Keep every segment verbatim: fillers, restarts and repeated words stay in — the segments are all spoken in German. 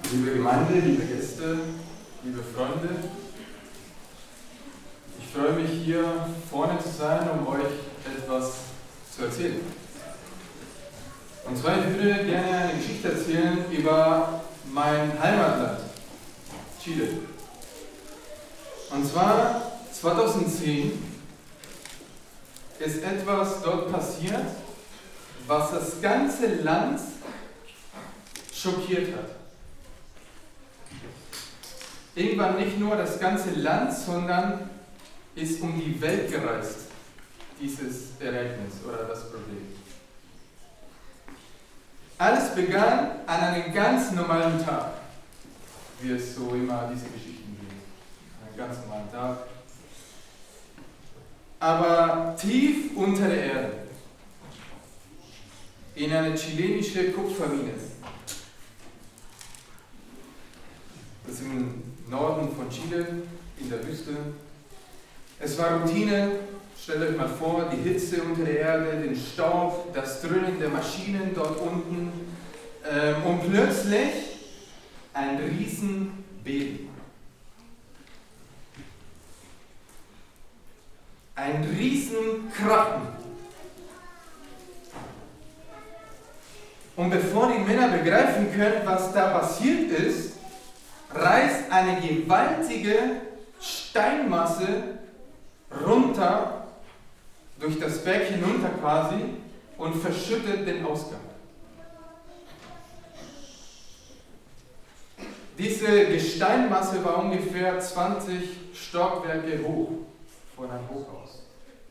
Liebe Gemeinde, liebe Gäste, liebe Freunde, ich freue mich hier vorne zu sein, um euch etwas zu erzählen. Und zwar, ich würde gerne eine Geschichte erzählen über mein Heimatland, Chile. Und zwar zweitausendzehn ist etwas dort passiert, was das ganze Land schockiert hat. Irgendwann nicht nur das ganze Land, sondern ist um die Welt gereist, dieses Ereignis oder das Problem. Alles begann an einem ganz normalen Tag, wie es so immer diese Geschichten gehen. Einen ganz normalen Tag. Aber tief unter der Erde, in eine chilenische Kupfermine, das ist im Norden von Chile, in der Wüste. Es war Routine, stellt euch mal vor, die Hitze unter der Erde, den Staub, das Dröhnen der Maschinen dort unten ähm, und plötzlich ein Riesenbeben. Ein Riesenkrachen. Und bevor die Männer begreifen können, was da passiert ist, reißt eine gewaltige Steinmasse runter, durch das Berg hinunter quasi, und verschüttet den Ausgang. Diese Gesteinmasse war ungefähr zwanzig Stockwerke hoch von einem Hochhaus.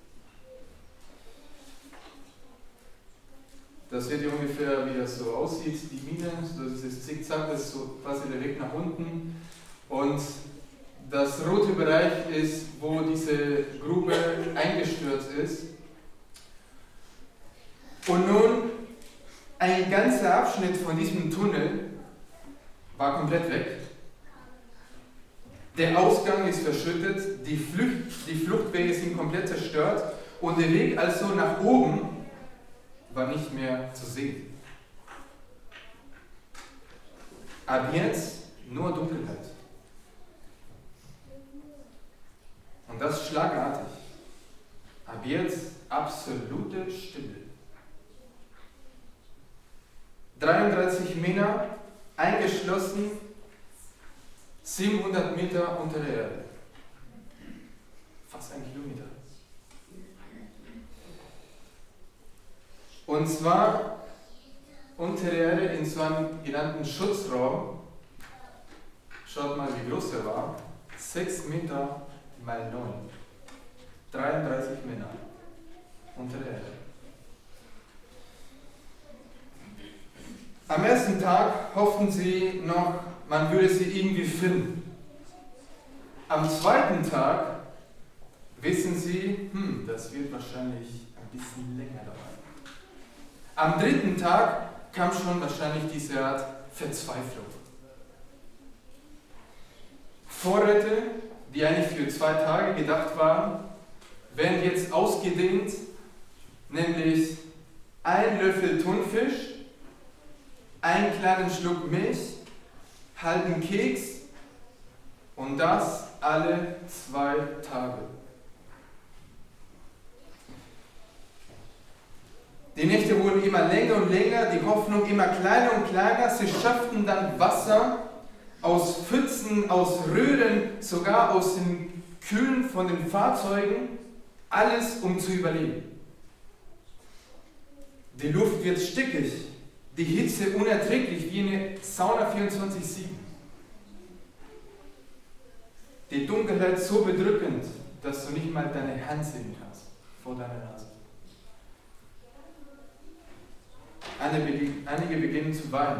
Das seht ihr ungefähr, wie das so aussieht, die Mine, so dieses Zickzack, das ist so quasi der Weg nach unten. Und das rote Bereich ist, wo diese Grube eingestürzt ist. Und nun, ein ganzer Abschnitt von diesem Tunnel war komplett weg. Der Ausgang ist verschüttet, die, Flucht, die Fluchtwege sind komplett zerstört und der Weg also nach oben war nicht mehr zu sehen. Ab jetzt nur Dunkelheit. Und das schlagartig. Ab jetzt absolute Stille. dreiunddreißig Männer eingeschlossen, siebenhundert Meter unter der Erde. Fast ein Kilometer. Und zwar unter der Erde in so einem genannten Schutzraum. Schaut mal, wie groß der war. sechs Meter mal neun. dreiunddreißig Männer unter der Erde. Am ersten Tag hofften sie noch, man würde sie irgendwie finden. Am zweiten Tag wissen sie, hm, das wird wahrscheinlich ein bisschen länger dauern. Am dritten Tag kam schon wahrscheinlich diese Art Verzweiflung. Vorräte, die eigentlich für zwei Tage gedacht waren, werden jetzt ausgedehnt, nämlich ein Löffel Thunfisch, einen kleinen Schluck Milch, halben Keks und das alle zwei Tage. Die Nächte wurden immer länger und länger, die Hoffnung immer kleiner und kleiner. Sie schafften dann Wasser aus Pfützen, aus Röhren, sogar aus den Kühlen von den Fahrzeugen. Alles, um zu überleben. Die Luft wird stickig, die Hitze unerträglich wie eine Sauna vierundzwanzig sieben. Die Dunkelheit so bedrückend, dass du nicht mal deine Hand sehen kannst vor deiner Nase. Einige beginnen zu weinen,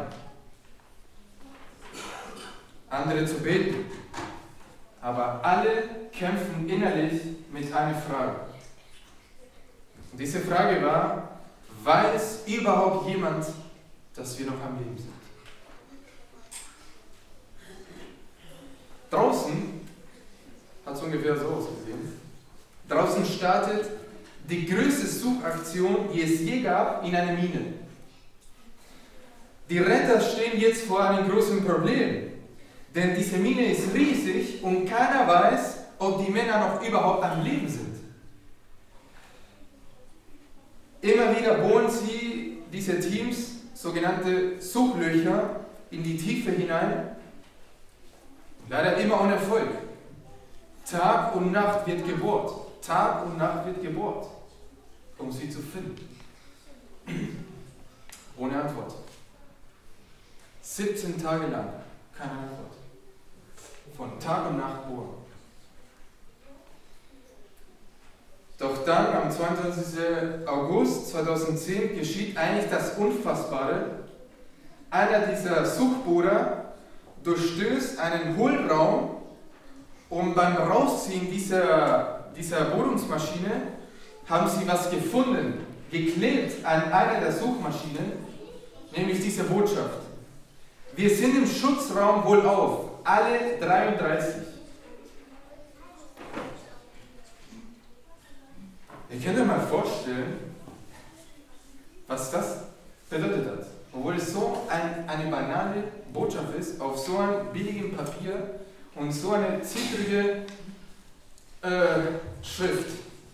andere zu beten, aber alle kämpfen innerlich mit einer Frage. Und diese Frage war, weiß überhaupt jemand, dass wir noch am Leben sind? Draußen hat es ungefähr so ausgesehen. Draußen startet die größte Suchaktion, die es je gab, in einer Mine. Die Retter stehen jetzt vor einem großen Problem, denn diese Mine ist riesig und keiner weiß, ob die Männer noch überhaupt am Leben sind. Immer wieder bohren sie, diese Teams, sogenannte Suchlöcher, in die Tiefe hinein. Leider immer ohne Erfolg. Tag und Nacht wird gebohrt. Tag und Nacht wird gebohrt, um sie zu finden. Ohne Antwort. siebzehn Tage lang keine Antwort. Von Tag und Nacht bohren. Doch dann, am zweiundzwanzigsten August zweitausendzehn, geschieht eigentlich das Unfassbare. Einer dieser Suchbohrer durchstößt einen Hohlraum und beim Rausziehen dieser, dieser Bohrungsmaschine haben sie was gefunden, geklebt an einer der Suchmaschinen, nämlich diese Botschaft. Wir sind im Schutzraum wohlauf, alle dreiunddreißig. Ihr könnt euch mal vorstellen, was das bedeutet hat. Obwohl es so ein, eine banale Botschaft ist, auf so einem billigen Papier und so eine zittrige äh, Schrift.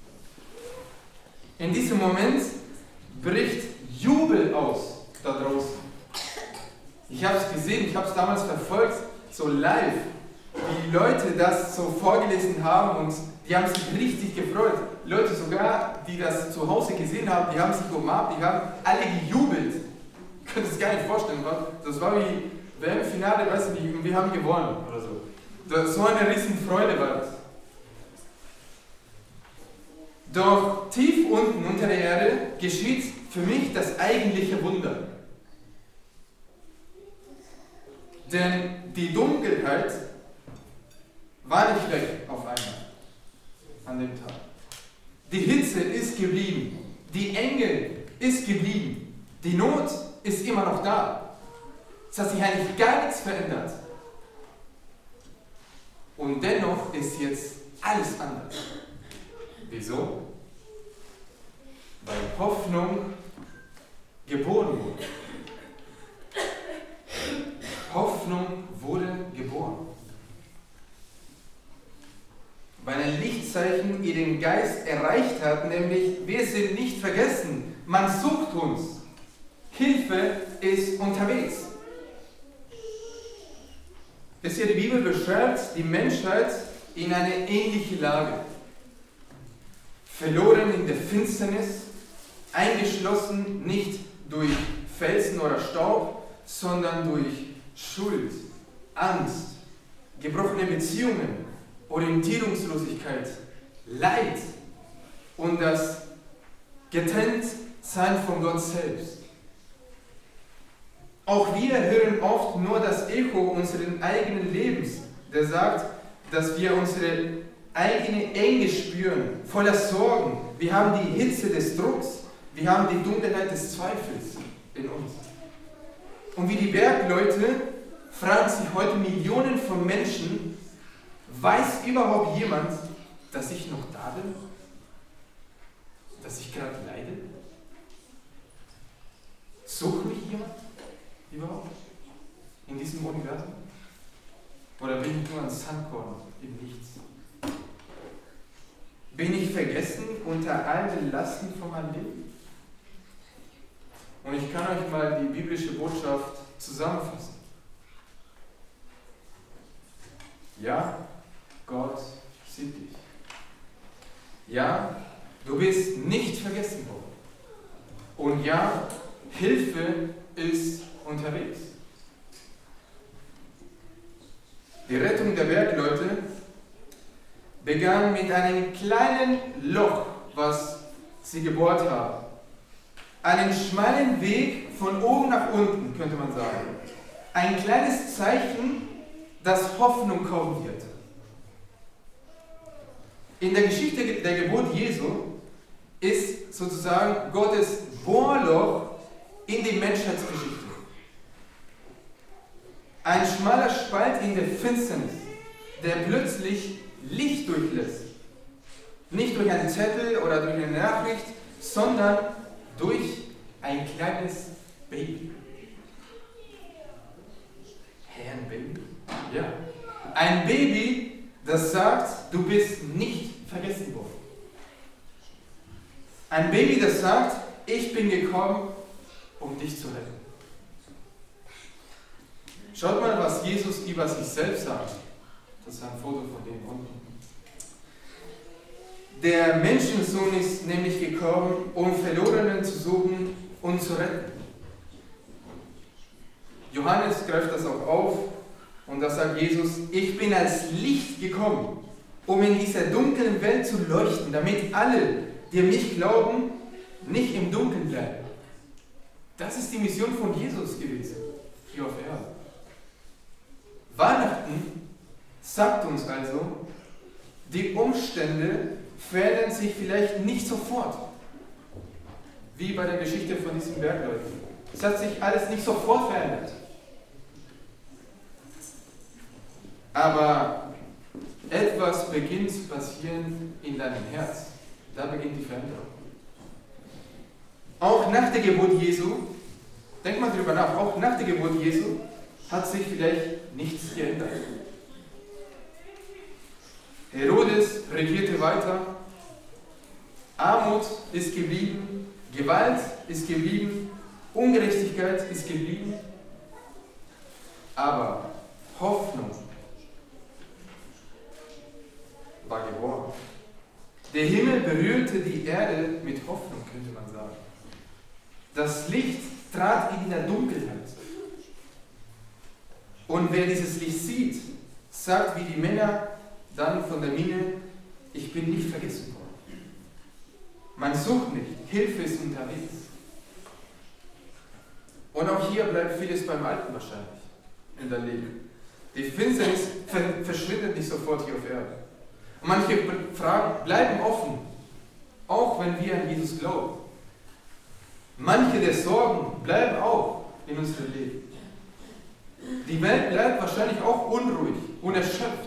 In diesem Moment bricht Jubel aus da draußen. Ich habe es gesehen, ich habe es damals verfolgt, so live, wie die Leute das so vorgelesen haben und die haben sich richtig gefreut. Leute sogar, die das zu Hause gesehen haben, die haben sich umarmt, die haben alle gejubelt. Ihr könnt es gar nicht vorstellen, das war wie W M-Finale, weißt du, wie, wir haben gewonnen oder so. Das, so eine riesen Freude war das. Doch tief unten unter der Erde geschieht für mich das eigentliche Wunder. Denn die Dunkelheit war nicht weg auf einmal an dem Tag. Die Hitze ist geblieben, die Enge ist geblieben, die Not ist immer noch da. Es hat sich eigentlich gar nichts verändert. Und dennoch ist jetzt alles anders. Wieso? Weil Hoffnung geboren wurde. Hoffnung wurde geboren. Weil ein Lichtzeichen ihren Geist erreicht hat, nämlich wir sind nicht vergessen, man sucht uns. Hilfe ist unterwegs. Wisst ihr, die Bibel beschreibt die Menschheit in eine ähnliche Lage. Verloren in der Finsternis, eingeschlossen nicht durch Felsen oder Staub, sondern durch Schuld, Angst, gebrochene Beziehungen, Orientierungslosigkeit, Leid und das Getrenntsein von Gott selbst. Auch wir hören oft nur das Echo unseres eigenen Lebens, der sagt, dass wir unsere eigene Enge spüren, voller Sorgen. Wir haben die Hitze des Drucks, wir haben die Dunkelheit des Zweifels in uns. Und wie die Bergleute fragen sich heute Millionen von Menschen, weiß überhaupt jemand, dass ich noch da bin? Dass ich gerade leide? Sucht mich jemand überhaupt in diesem Universum? Oder bin ich nur ein Sandkorn im Nichts? Bin ich vergessen unter all den Lasten von meinem Leben? Und ich kann euch mal die biblische Botschaft zusammenfassen. Ja, Gott sieht dich. Ja, du bist nicht vergessen worden. Und ja, Hilfe ist unterwegs. Die Rettung der Bergleute begann mit einem kleinen Loch, was sie gebohrt haben. Einen schmalen Weg von oben nach unten, könnte man sagen. Ein kleines Zeichen, das Hoffnung kommen wird. In der Geschichte der Geburt Jesu ist sozusagen Gottes Bohrloch in die Menschheitsgeschichte. Ein schmaler Spalt in der Finsternis, der plötzlich Licht durchlässt. Nicht durch einen Zettel oder durch eine Nachricht, sondern durch ein kleines Baby. Ein Baby, das sagt, du bist nicht vergessen worden. Ein Baby, das sagt, ich bin gekommen, um dich zu retten. Schaut mal, was Jesus über sich selbst sagt. Das ist ein Foto von dem unten. Der Menschensohn ist nämlich gekommen, um Verlorenen zu suchen und zu retten. Johannes greift das auch auf und da sagt Jesus, ich bin als Licht gekommen, um in dieser dunklen Welt zu leuchten, damit alle, die an mich glauben, nicht im Dunkeln bleiben. Das ist die Mission von Jesus gewesen, hier auf Erden. Weihnachten sagt uns also, die Umstände verändern sich vielleicht nicht sofort, wie bei der Geschichte von diesen Bergleuten. Es hat sich alles nicht sofort verändert. Aber etwas beginnt zu passieren in deinem Herz. Da beginnt die Veränderung. Auch nach der Geburt Jesu, denk mal drüber nach, auch nach der Geburt Jesu hat sich vielleicht nichts geändert. Herodes regierte weiter, Armut ist geblieben, Gewalt ist geblieben, Ungerechtigkeit ist geblieben, aber Hoffnung war geboren. Der Himmel berührte die Erde mit Hoffnung, könnte man sagen. Das Licht trat in die Dunkelheit. Und wer dieses Licht sieht, sagt wie die Männer dann von der Mine, ich bin nicht vergessen worden. Man sucht nicht, Hilfe ist unterwegs. Und auch hier bleibt vieles beim Alten wahrscheinlich in der Leben. Die Finsternis verschwindet nicht sofort hier auf Erden. Und manche Fragen bleiben offen, auch wenn wir an Jesus glauben. Manche der Sorgen bleiben auch in unserem Leben. Die Welt bleibt wahrscheinlich auch unruhig, unerschöpft.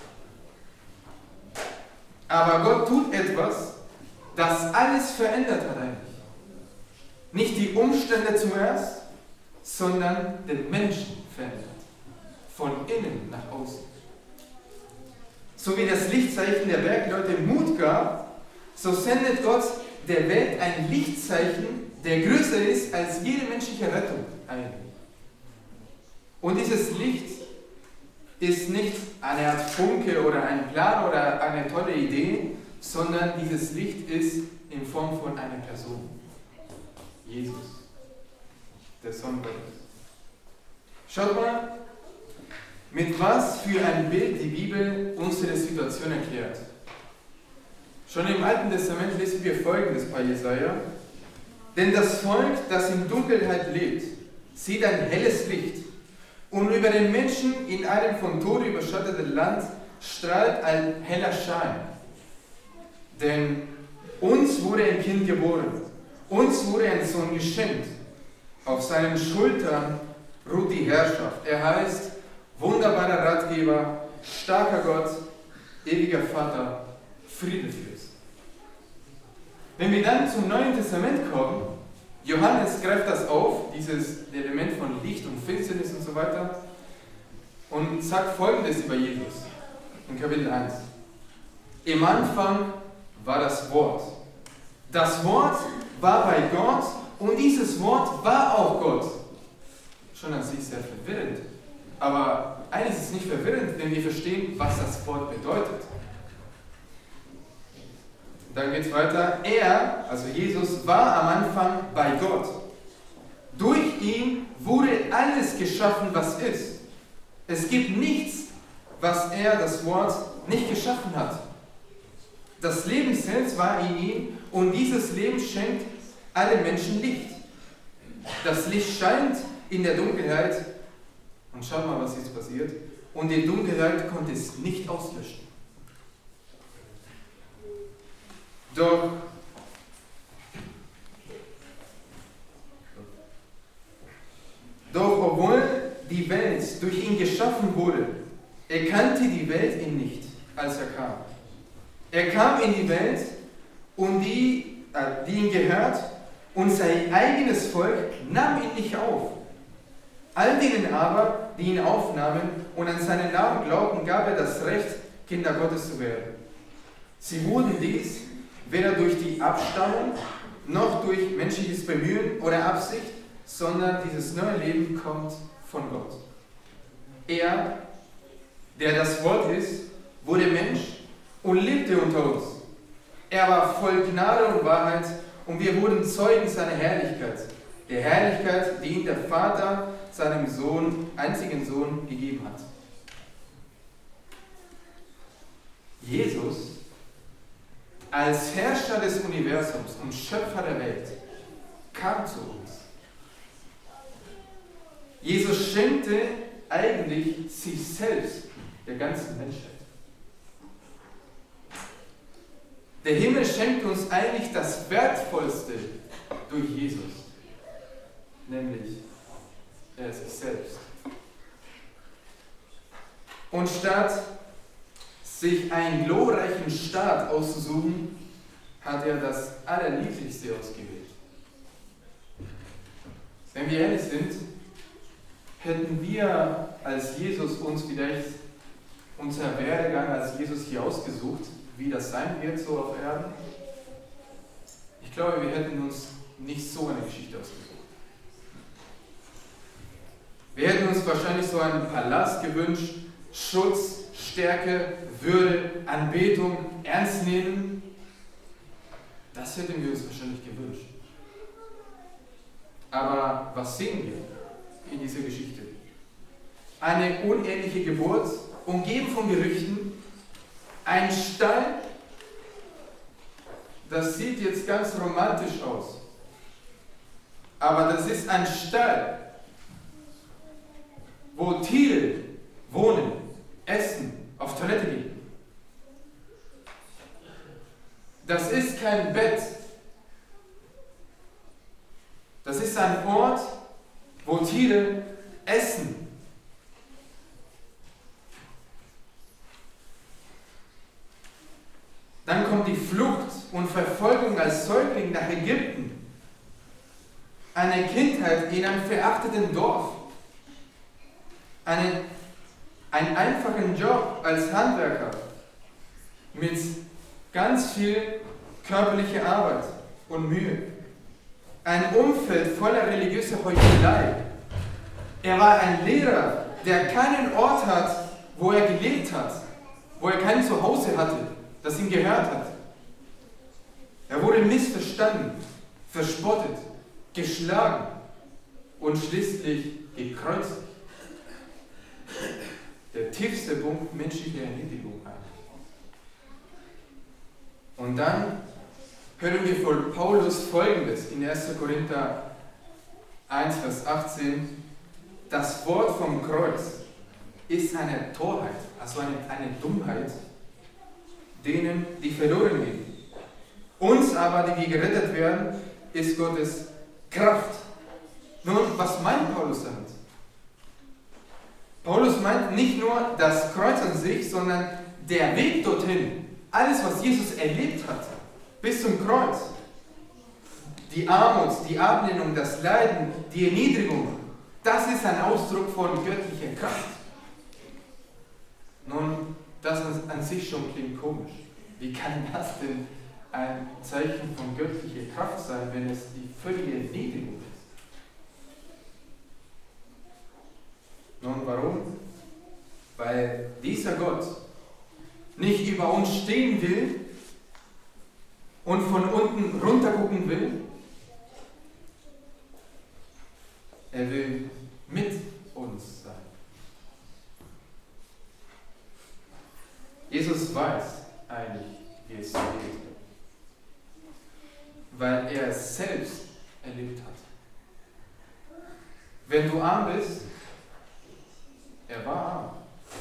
Aber Gott tut etwas, das alles verändert hat eigentlich. Nicht die Umstände zuerst, sondern den Menschen verändert. Von innen nach außen. So wie das Lichtzeichen der Bergleute Mut gab, so sendet Gott der Welt ein Lichtzeichen, der größer ist als jede menschliche Rettung ein. Und dieses Licht ist nicht eine Art Funke oder ein Plan oder eine tolle Idee, sondern dieses Licht ist in Form von einer Person. Jesus, der Sohn Gottes. Schaut mal, mit was für ein Bild die Bibel unsere Situation erklärt. Schon im Alten Testament lesen wir Folgendes bei Jesaja. Denn das Volk, das in Dunkelheit lebt, sieht ein helles Licht. Und über den Menschen in einem von Tode überschatteten Land strahlt ein heller Schein. Denn uns wurde ein Kind geboren, uns wurde ein Sohn geschenkt. Auf seinen Schultern ruht die Herrschaft. Er heißt wunderbarer Ratgeber, starker Gott, ewiger Vater, Friedefürst. Wenn wir dann zum Neuen Testament kommen, Johannes greift das auf, dieses Element von Licht und Finsternis und so weiter, und sagt Folgendes über Jesus in Kapitel eins. Im Anfang war das Wort. Das Wort war bei Gott und dieses Wort war auch Gott. Schon an sich sehr verwirrend. Aber eines ist nicht verwirrend, wenn wir verstehen, was das Wort bedeutet. Dann geht es weiter. Er, also Jesus, war am Anfang bei Gott. Durch ihn wurde alles geschaffen, was ist. Es gibt nichts, was er, das Wort, nicht geschaffen hat. Das Leben selbst war in ihm und dieses Leben schenkt allen Menschen Licht. Das Licht scheint in der Dunkelheit und schaut mal, was jetzt passiert. Und die Dunkelheit konnte es nicht auslöschen. Doch Doch obwohl die Welt durch ihn geschaffen wurde, erkannte die Welt ihn nicht, als er kam. Er kam in die Welt, und die, äh, die ihm gehört, und sein eigenes Volk nahm ihn nicht auf. All denen aber, die ihn aufnahmen und an seinen Namen glaubten, gab er das Recht, Kinder Gottes zu werden. Sie wurden dies weder durch die Abstammung noch durch menschliches Bemühen oder Absicht, sondern dieses neue Leben kommt von Gott. Er, der das Wort ist, wurde Mensch und lebte unter uns. Er war voll Gnade und Wahrheit und wir wurden Zeugen seiner Herrlichkeit. Der Herrlichkeit, die ihm der Vater seinem Sohn, einzigen Sohn gegeben hat. Jesus, als Herrscher des Universums und Schöpfer der Welt, kam zu uns. Jesus schenkte eigentlich sich selbst der ganzen Menschheit. Der Himmel schenkt uns eigentlich das Wertvollste durch Jesus, nämlich er sich selbst. Und statt sich einen glorreichen Staat auszusuchen, hat er das Allerniedrigste ausgewählt. Wenn wir ehrlich sind, hätten wir als Jesus uns vielleicht unser Werdegang als Jesus hier ausgesucht, wie das sein wird, so auf Erden. Ich glaube, wir hätten uns nicht so eine Geschichte ausgesucht. Wir hätten uns wahrscheinlich so einen Palast gewünscht, Schutz, Stärke, Würde, Anbetung, Ernst nehmen. Das hätten wir uns wahrscheinlich gewünscht. Aber was sehen wir in dieser Geschichte? Eine uneheliche Geburt, umgeben von Gerüchten, ein Stall, das sieht jetzt ganz romantisch aus. Aber das ist ein Stall, wo Tiere wohnen, essen, auf Toilette gehen. Das ist kein Bett. Das ist ein Ort, wo Tiere essen. Dann kommt die Flucht und Verfolgung als Säugling nach Ägypten. Eine Kindheit in einem verachteten Dorf. Eine, einen einfachen Job als Handwerker mit ganz viel körperlicher Arbeit und Mühe. Ein Umfeld voller religiöser Heuchelei. Er war ein Lehrer, der keinen Ort hat, wo er gelebt hat, wo er kein Zuhause hatte, das ihm gehört hat. Er wurde missverstanden, verspottet, geschlagen und schließlich gekreuzigt. Der tiefste Punkt menschlicher Erniedrigung eigentlich. Und dann hören wir von Paulus Folgendes in erster Korinther eins, Vers achtzehn. Das Wort vom Kreuz ist eine Torheit, also eine, eine Dummheit, denen, die verloren gehen. Uns aber, die wir gerettet werden, ist Gottes Kraft. Nun, was meint Paulus damit? Paulus meint nicht nur das Kreuz an sich, sondern der Weg dorthin. Alles, was Jesus erlebt hat, bis zum Kreuz. Die Armut, die Ablehnung, das Leiden, die Erniedrigung, das ist ein Ausdruck von göttlicher Kraft. Nun, das an sich schon klingt komisch. Wie kann das denn ein Zeichen von göttlicher Kraft sein, wenn es die völlige Erniedrigung ist? Nun, warum? Weil dieser Gott nicht über uns stehen will und von unten runter gucken will. Er will mit uns sein. Jesus weiß eigentlich, wie es geht, weil er es selbst erlebt hat. Wenn du arm bist, er war arm.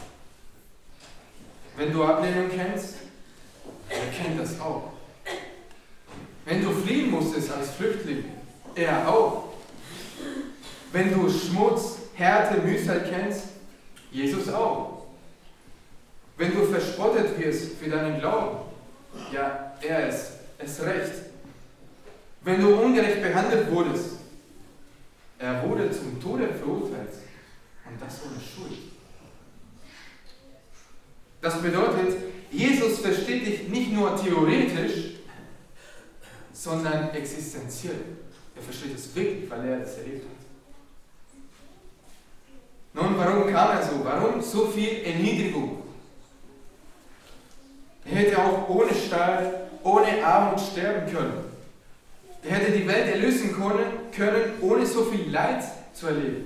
Wenn du Ablehnung kennst, er kennt das auch. Wenn du fliehen musstest als Flüchtling, er auch. Wenn du Schmutz, Härte, Mühsal kennst, Jesus auch. Wenn du verspottet wirst für deinen Glauben, ja, er ist es recht. Wenn du ungerecht behandelt wurdest, Er wurde zum Tode verurteilt und das ohne Schuld. Das bedeutet, Jesus versteht dich nicht nur theoretisch, sondern existenziell. Er versteht es wirklich, weil er es erlebt hat. Nun, warum kam er so? Warum so viel Erniedrigung? Er hätte auch ohne Stall, ohne Armut sterben können. Er hätte die Welt erlösen können, können, ohne so viel Leid zu erleben.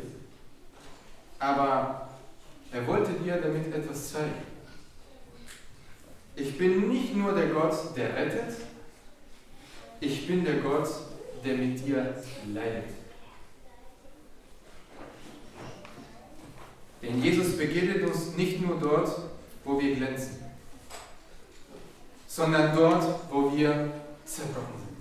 Aber er wollte dir damit etwas zeigen. Ich bin nicht nur der Gott, der rettet, ich bin der Gott, der mit dir leidet. Denn Jesus begegnet uns nicht nur dort, wo wir glänzen, sondern dort, wo wir zerbrochen sind.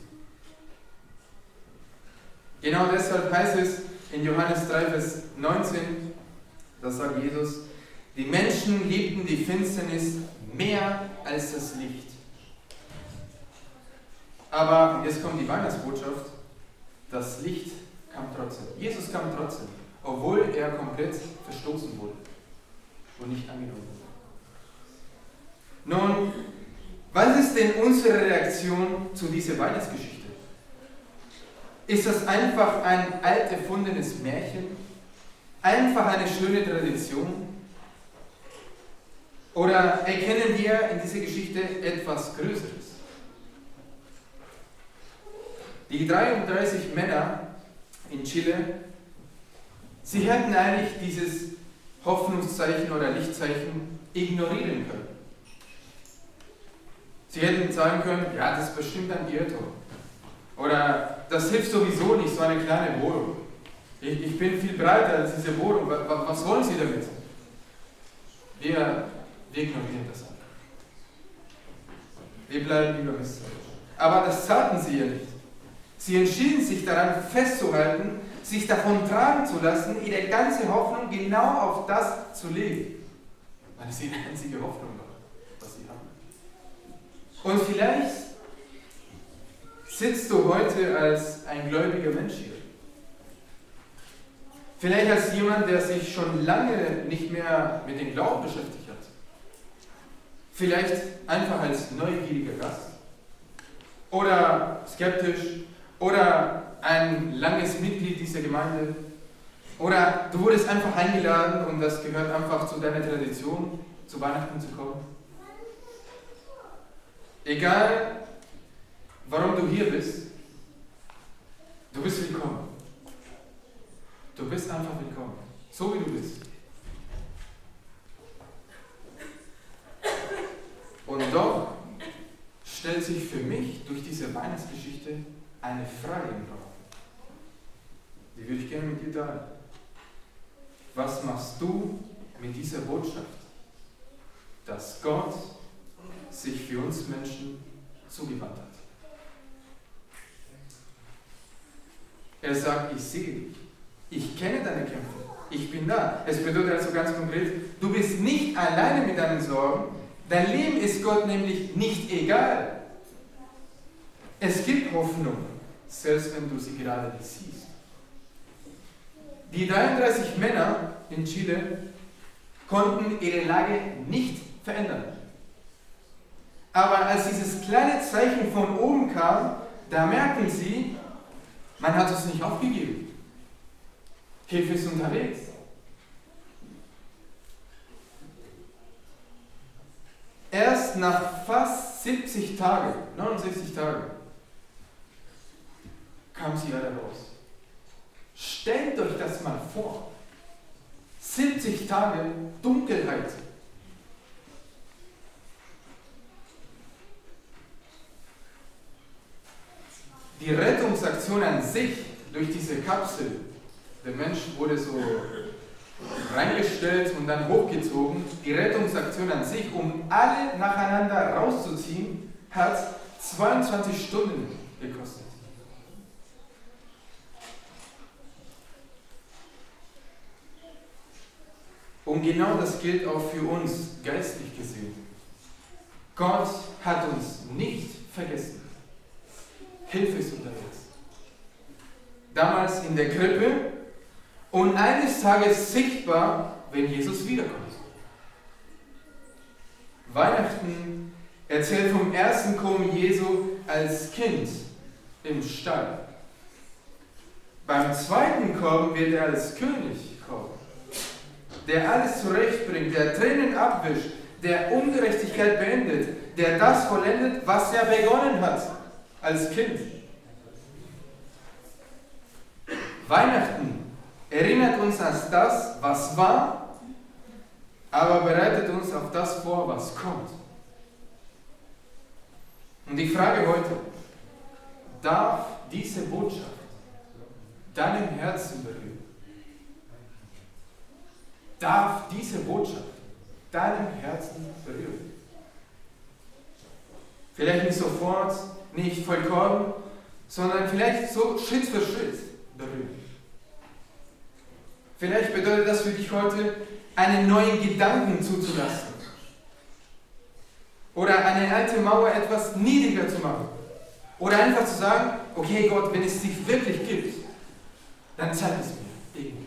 Genau deshalb heißt es in Johannes drei, Vers neunzehn, da sagt Jesus, die Menschen liebten die Finsternis mehr als das Licht. Aber jetzt kommt die Weihnachtsbotschaft, das Licht kam trotzdem. Jesus kam trotzdem, obwohl er komplett verstoßen wurde und nicht angenommen wurde. Nun, was ist denn unsere Reaktion zu dieser Weihnachtsgeschichte? Ist das einfach ein alt erfundenes Märchen? Einfach eine schöne Tradition? Oder erkennen wir in dieser Geschichte etwas Größeres? Die dreiunddreißig Männer in Chile, sie hätten eigentlich dieses Hoffnungszeichen oder Lichtzeichen ignorieren können. Sie hätten sagen können, ja, das ist bestimmt ein Irrtum. Oder das hilft sowieso nicht, so eine kleine Bohrung. Ich, ich bin viel breiter als diese Bohrung. Was, was wollen Sie damit? Wir, wir ignorieren das einfach. Wir bleiben lieber misstrauisch. Aber das taten sie ja nicht. Sie entschieden sich daran festzuhalten, sich davon tragen zu lassen, ihre ganze Hoffnung genau auf das zu legen. Weil es ihre einzige Hoffnung war, was sie haben. Und vielleicht sitzt du heute als ein gläubiger Mensch hier. Vielleicht als jemand, der sich schon lange nicht mehr mit dem Glauben beschäftigt hat. Vielleicht einfach als neugieriger Gast. Oder skeptisch. Oder ein langes Mitglied dieser Gemeinde. Oder du wurdest einfach eingeladen und das gehört einfach zu deiner Tradition, zu Weihnachten zu kommen. Egal, warum du hier bist, du bist willkommen. Du bist einfach willkommen, so wie du bist. Und doch stellt sich für mich durch diese Weihnachtsgeschichte eine Frage im Raum. Die würde ich gerne mit dir teilen. Was machst du mit dieser Botschaft, dass Gott sich für uns Menschen zugewandt hat? Er sagt, ich sehe dich. Ich kenne deine Kämpfe. Ich bin da. Es bedeutet also ganz konkret, du bist nicht alleine mit deinen Sorgen. Dein Leben ist Gott nämlich nicht egal. Es gibt Hoffnung, selbst wenn du sie gerade nicht siehst. Die dreiunddreißig Männer in Chile konnten ihre Lage nicht verändern. Aber als dieses kleine Zeichen von oben kam, da merken sie, man hat es nicht aufgegeben. Hilfe ist unterwegs. Erst nach fast siebzig Tagen, neunundsechzig Tagen, kam sie alle raus. Stellt euch das mal vor. siebzig Tage Dunkelheit. Die Rettungsaktion an sich durch diese Kapsel, der Mensch wurde so reingestellt und dann hochgezogen, die Rettungsaktion an sich, um alle nacheinander rauszuziehen, hat zweiundzwanzig Stunden gekostet. Und genau das gilt auch für uns, geistlich gesehen. Gott hat uns nicht vergessen. Hilfe ist unterwegs. Damals in der Krippe und eines Tages sichtbar, wenn Jesus wiederkommt. Weihnachten erzählt vom ersten Kommen Jesu als Kind im Stall. Beim zweiten Kommen wird er als König kommen, der alles zurechtbringt, der Tränen abwischt, der Ungerechtigkeit beendet, der das vollendet, was er begonnen hat als Kind. Weihnachten erinnert uns an das, was war, aber bereitet uns auf das vor, was kommt. Und ich frage heute, darf diese Botschaft deinem Herzen berühren? Darf diese Botschaft deinem Herzen berühren? Vielleicht nicht sofort, nicht vollkommen, sondern vielleicht so Schritt für Schritt berühren. Vielleicht bedeutet das für dich heute, einen neuen Gedanken zuzulassen. Oder eine alte Mauer etwas niedriger zu machen. Oder einfach zu sagen, okay Gott, wenn es dich wirklich gibt, dann zeig es mir irgendwie.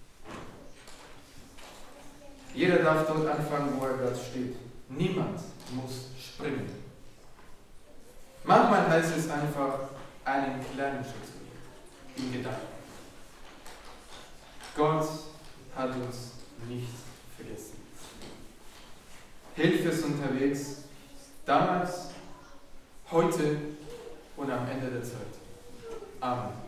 Jeder darf dort anfangen, wo er gerade steht. Niemand muss springen. Manchmal heißt es einfach, einen kleinen Schritt zu gehen, im Gedanken. Gott hat uns nicht vergessen. Hilfe ist unterwegs, damals, heute und am Ende der Zeit. Amen.